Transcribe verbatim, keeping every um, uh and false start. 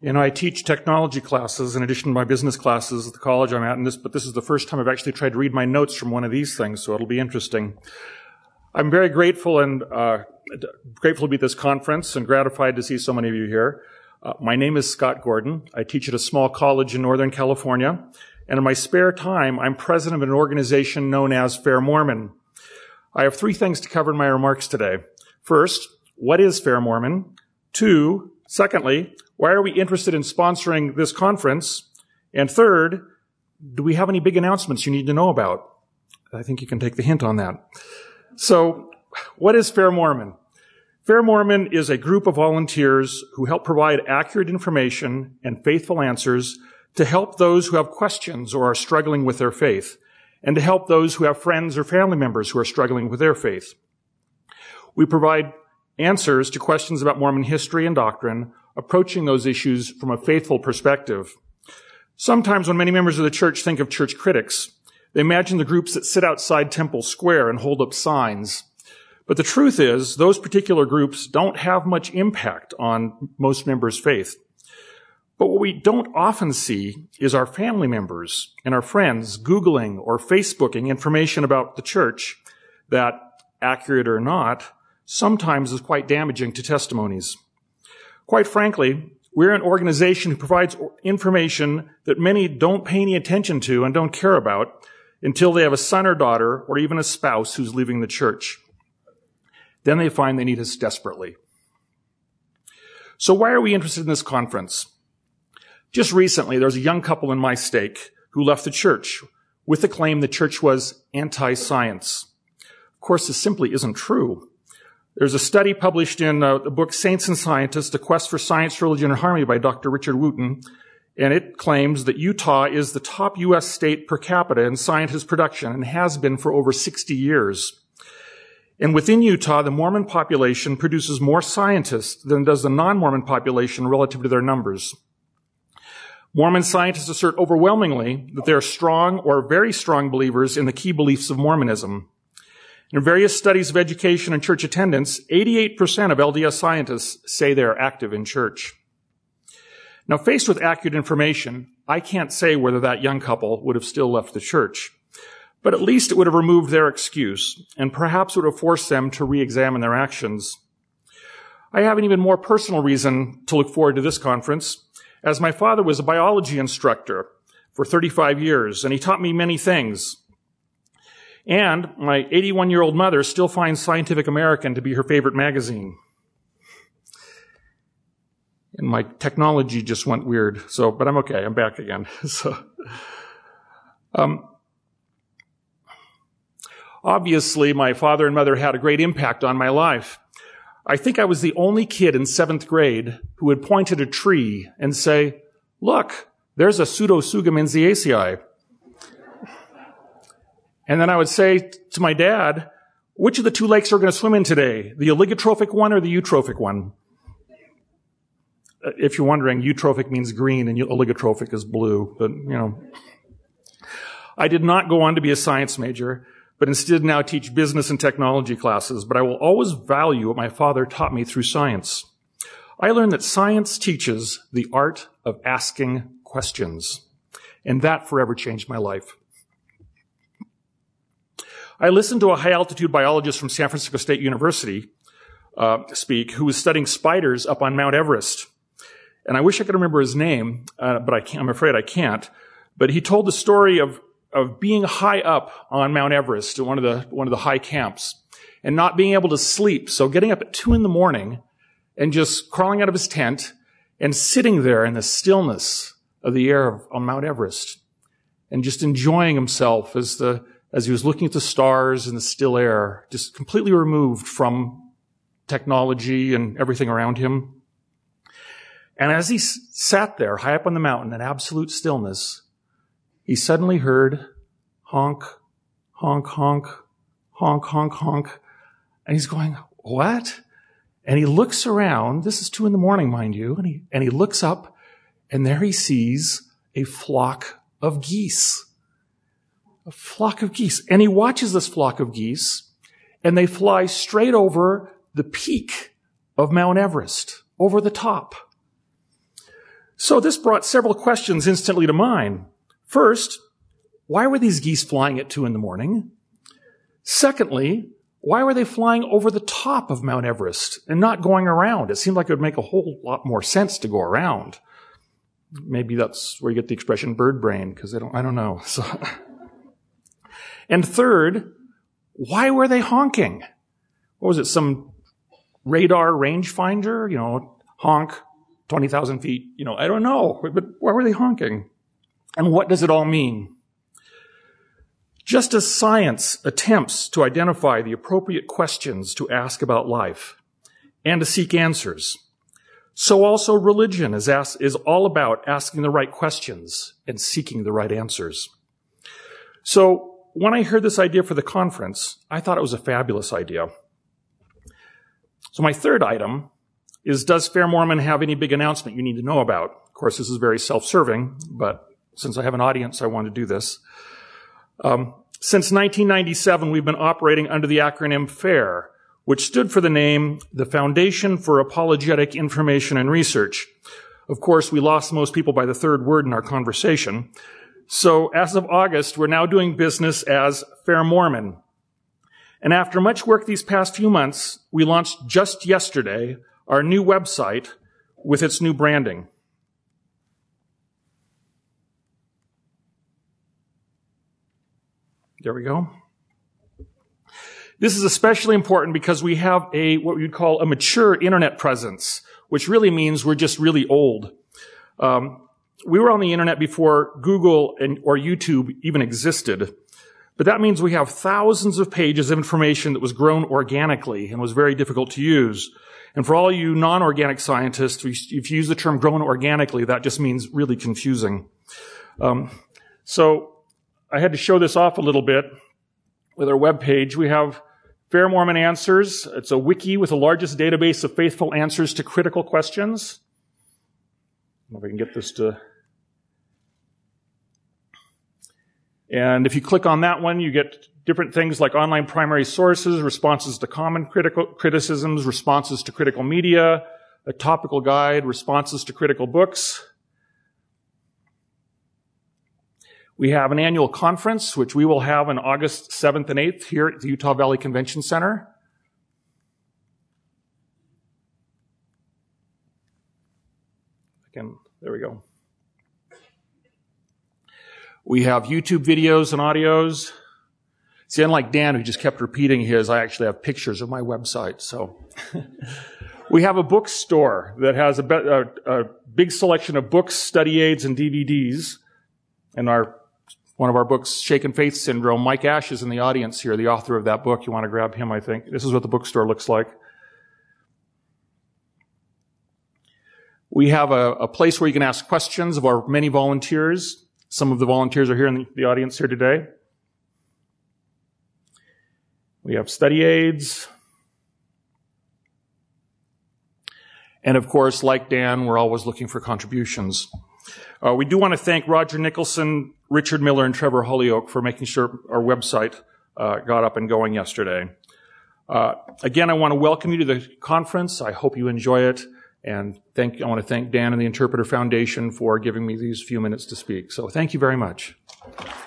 You know, I teach technology classes in addition to my business classes at the college I'm at, and this, but this is the first time I've actually tried to read my notes from one of these things, so it'll be interesting. I'm very grateful and uh, grateful to be at this conference and gratified to see so many of you here. Uh, my name is Scott Gordon. I teach at a small college in Northern California, and in my spare time, I'm president of an organization known as Fair Mormon. I have three things to cover in my remarks today. First, what is Fair Mormon? Two, secondly, why are we interested in sponsoring this conference? And third, do we have any big announcements you need to know about? I think you can take the hint on that. So, what is Fair Mormon? Fair Mormon is a group of volunteers who help provide accurate information and faithful answers to help those who have questions or are struggling with their faith, and to help those who have friends or family members who are struggling with their faith. We provide answers to questions about Mormon history and doctrine, approaching those issues from a faithful perspective. Sometimes when many members of the church think of church critics, they imagine the groups that sit outside Temple Square and hold up signs. But the truth is, those particular groups don't have much impact on most members' faith. But what we don't often see is our family members and our friends Googling or Facebooking information about the church that, accurate or not, sometimes is quite damaging to testimonies. Quite frankly, we're an organization who provides information that many don't pay any attention to and don't care about until they have a son or daughter or even a spouse who's leaving the church. Then they find they need us desperately. So why are we interested in this conference? Just recently, there was a young couple in my stake who left the church with the claim the church was anti-science. Of course, this simply isn't true. There's a study published in uh, the book Saints and Scientists, A Quest for Science, Religion, and Harmony by Doctor Richard Wooten, and it claims that Utah is the top U S state per capita in scientist production and has been for over sixty years. And within Utah, the Mormon population produces more scientists than does the non-Mormon population relative to their numbers. Mormon scientists assert overwhelmingly that they are strong or very strong believers in the key beliefs of Mormonism. In various studies of education and church attendance, eighty-eight percent of L D S scientists say they are active in church. Now, faced with accurate information, I can't say whether that young couple would have still left the church, but at least it would have removed their excuse, and perhaps would have forced them to re-examine their actions. I have an even more personal reason to look forward to this conference, as my father was a biology instructor for thirty-five years, and he taught me many things. And my eighty-one-year-old mother still finds Scientific American to be her favorite magazine. And my technology just went weird, so, but I'm okay, I'm back again. so, um, obviously, my father and mother had a great impact on my life. I think I was the only kid in seventh grade who would point at a tree and say, "Look, there's a Pseudotsuga menziesii." And then I would say to my dad, "Which of the two lakes are going to swim in today, the oligotrophic one or the eutrophic one?" If you're wondering, eutrophic means green and oligotrophic is blue. But, you know, I did not go on to be a science major, but instead now teach business and technology classes. But I will always value what my father taught me through science. I learned that science teaches the art of asking questions, and that forever changed my life. I listened to a high-altitude biologist from San Francisco State University uh, speak who was studying spiders up on Mount Everest. And I wish I could remember his name, uh, but I can't, I'm afraid I can't. But he told the story of, of being high up on Mount Everest, at one of the, one of the high camps, and not being able to sleep. So getting up at two in the morning and just crawling out of his tent and sitting there in the stillness of the air on Mount Everest and just enjoying himself as the as he was looking at the stars in the still air, just completely removed from technology and everything around him. And as he s- sat there high up on the mountain in absolute stillness, he suddenly heard honk, honk, honk, honk, honk, honk. And he's going, "What?" And he looks around. This is two in the morning, mind you. And he, and he looks up, and there he sees a flock of geese. A flock of geese. And he watches this flock of geese, and they fly straight over the peak of Mount Everest, over the top. So this brought several questions instantly to mind. First, why were these geese flying at two in the morning? Secondly, why were they flying over the top of Mount Everest and not going around? It seemed like it would make a whole lot more sense to go around. Maybe that's where you get the expression bird brain, because they don't, I don't know. So. And third, why were they honking? What was it, some radar rangefinder? You know, honk, twenty thousand feet. You know, I don't know. But why were they honking? And what does it all mean? Just as science attempts to identify the appropriate questions to ask about life and to seek answers, so also religion is, ask, is all about asking the right questions and seeking the right answers. So when I heard this idea for the conference, I thought it was a fabulous idea. So my third item is, does Fair Mormon have any big announcement you need to know about? Of course, this is very self-serving, but since I have an audience, I want to do this. Um, since nineteen ninety-seven, we've been operating under the acronym FAIR, which stood for the name, the Foundation for Apologetic Information and Research. Of course, we lost most people by the third word in our conversation. So as of August, we're now doing business as Fair Mormon. And after much work these past few months, we launched just yesterday our new website with its new branding. There we go. This is especially important because we have a, what we would call a mature internet presence, which really means we're just really old. Um, we were on the internet before Google and, or YouTube even existed. But that means we have thousands of pages of information that was grown organically and was very difficult to use. And for all you non-organic scientists, if you use the term grown organically, that just means really confusing. Um, so I had to show this off a little bit with our webpage. We have Fair Mormon Answers. It's a wiki with the largest database of faithful answers to critical questions. I don't know if I can get this to... And if you click on that one, you get different things like online primary sources, responses to common critical criticisms, responses to critical media, a topical guide, responses to critical books. We have an annual conference, which we will have on August seventh and eighth here at the Utah Valley Convention Center. Again, there we go. We have YouTube videos and audios. See, unlike Dan, who just kept repeating his, I actually have pictures of my website. So we have a bookstore that has a, a, a big selection of books, study aids, and D V Ds. And our one of our books, Shaken Faith Syndrome, Mike Ash is in the audience here, the author of that book. You want to grab him, I think. This is what the bookstore looks like. We have a, a place where you can ask questions of our many volunteers. Some of the volunteers are here in the, the audience here today. We have study aids. And of course, like Dan, we're always looking for contributions. Uh, we do want to thank Roger Nicholson, Richard Miller, and Trevor Holyoke for making sure our website uh, got up and going yesterday. Uh, again, I want to welcome you to the conference. I hope you enjoy it. And thank, I want to thank Dan and the Interpreter Foundation for giving me these few minutes to speak. So thank you very much.